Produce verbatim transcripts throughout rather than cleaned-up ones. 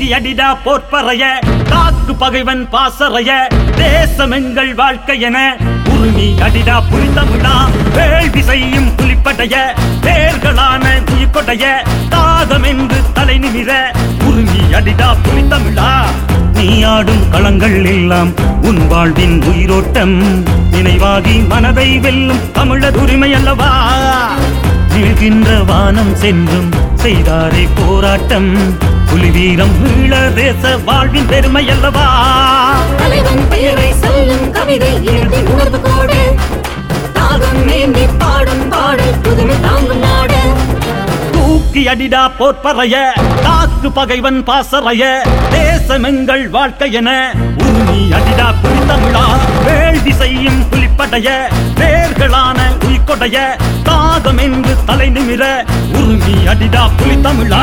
அடிடா போர்ப்பறைய காக்கு பகைவன் பாசறைய தேசம் எங்கள் வாழ்க்கை என உரிமை அடிடா புலித்தமிழா வேள்வி செய்யும் புலிப்படைய பேர்களான உயிர்கொடைய தாகம் என்று தலை நிமிர உரிமை அடிடா புலித்தமிழா நீ ஆடும் களங்கள் எல்லாம் உன் வாழ்வின் உயிரோட்டம் நினைவாகி மனதை வெல்லும் தமிழர் உரிமை அல்லவா நீழ்கின்ற வானம் சென்றும் செய்தாரே போராட்டம் புலி வீரம் ஈழ தேச வாழ்வின் பெருமை அல்லவா தலைவன் பெயரை சொல்லும் கவிதை எழுதி உணர்வு கோடு தாகம் ஏந்தி பாடும் பாடல் புதுமை தாங்கும் நாடு தூக்கி அடிடா போர்ப்பறைய காக்கு பகைவன் பாசறைய தேசம் எங்கள் வாழ்க்கை என உரிமை அடிடா புலித்தமிழா வேள்வி செய்யும் புலிப்படைய பேர்களான உயிர்கொடைய தாகம் என்று தலை நிமிர உரிமை அடிடா புலித்தமிழா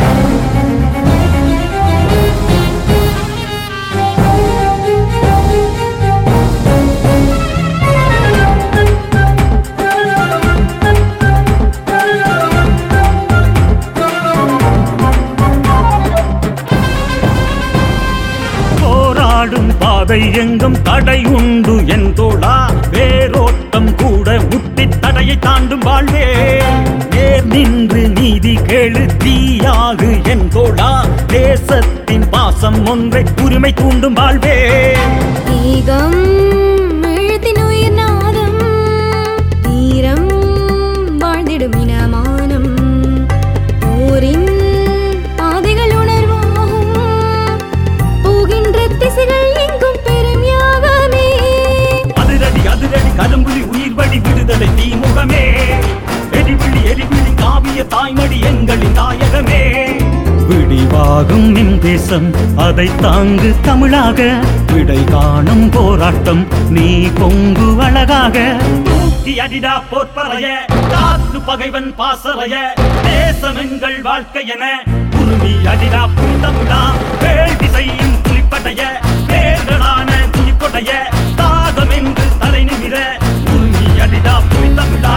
பாதை எங்கும் தடை உண்டு என் தோழா வேரோட்டம் கூட முட்டி தடையை தாண்டும் வாழ்வே நேர் நின்று நீதி கேளு தீயாகு என் தோழா தேசத்தின் பாசம் ஒன்றை உரிமை தூண்டும் வாழ்வே ஈகம் எழுத்தின் உயிர் நாதம் தீரம் வாழ்ந்திடும் இனமானம் போரின் பாதைகள் உணர்வாகும் போகின்ற திசைகள் கரும்புலி உயிர்வழி விடுதலை தீமுகமே எரிவிழி எரிவிழி காவிய தாய்மடி எங்களின் தாயகமே விடிவாகும் நின் தேசம் அதை தாங்கு தமிழாக விடை காணும் போராட்டம் நீ பொங்கு அழகாக தூக்கி அடிடா போர்ப்பறைய காக்கு பகைவன் பாசறைய தேசம் எங்கள் வாழ்க்கை என உரிமை அடிடா புலித்தமிழா வேள்வி செய்யும் புலிப்படைய பேர்களான உயிர்கொடைய தாகம் என்று தலை நிமிர உரிமை அடிடா புலித்தமிழா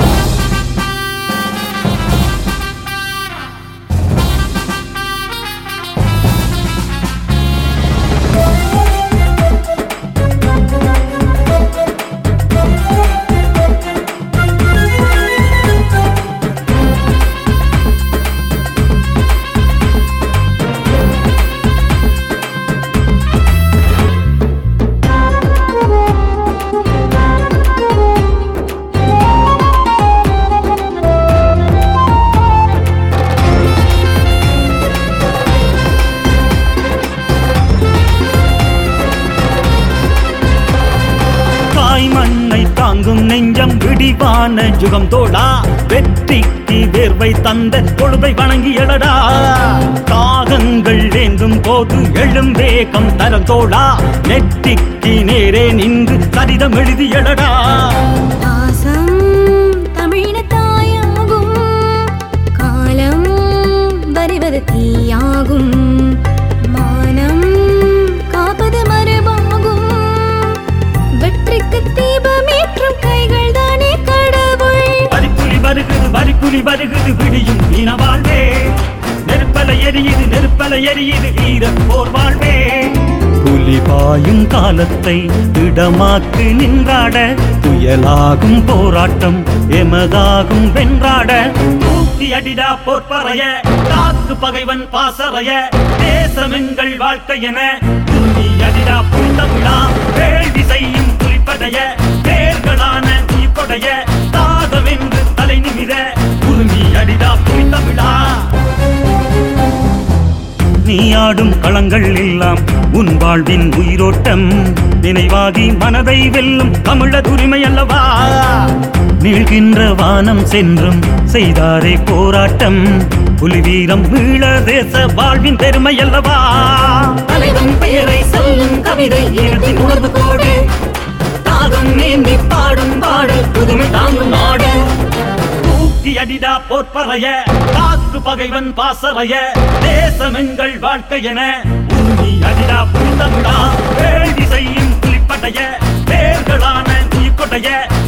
நெஞ்சம் விடிவான யுகம் தோடா வெற்றிக்கு வேர்வை தந்த பொழுதை வணங்கி எழடா தாகங்கள் வேண்டும் போது எழும் வேகம் தரம் தோடா நெற்றிக்கு நேரே நின்று சரிதம் எழுதி எழடா பாசம் தமிழின தாயாகும் காலம் வருவது தீயாகும் மானம் காப்பது மரபாகும் வெற்றிக்கு தீபமேற்றும் கைகள் தானே கடவுள் வரிக்குலி வருகுது வரிக்குலி வருகுது விடியும் இன வாழ்வே நெருப்பல எரியுது நெருப்பல எரியுது வீர போர் வாழ்வே புலி பாயும் காலத்தை இடமாக்கு நின்றாட புயலாகும் போராட்டம் எமதாகும் வென்றாட தூக்கி அடிடா போர்ப்பறைய காக்கு பகைவன் பாசறைய தேசம் எங்கள் வாழ்க்கை என உரிமை அடிடா புலித்தமிழா வேள்வி செய்யும் புலிப்படைய பேர்களான உயிர்கொடைய தாகம் என்று தலை நிமிர உரிமை அடிடா புலித்தமிழா நீ ஆடும் களங்கள் எல்லாம் உன் வாழ்வின் உயிரோட்டம் நினைவாகி மனதை வெல்லும் தமிழர் உரிமை அல்லவா நீழ்கின்ற வானம் சென்றும் செய்தாரே போராட்டம் புலி வீரம் ஈழ தேச வாழ்வின் பெருமை அல்லவா தலைவன் பெயரை சொல்லும் கவிதை எழுதி உணர்வு கோடு தாகம் ஏந்தி பாடும் பாடல் புதுமை தாங்கும் நாடு தூக்கி அடிடா போர்ப்பறைய காக்கு பகைவன் பாசறைய தேசம் எங்கள் வாழ்க்கை என உரிமை அடிடா புலித்தமிழா வேள்வி செய்யும் புலிப்படைய பேர்களான உயிர்கொடைய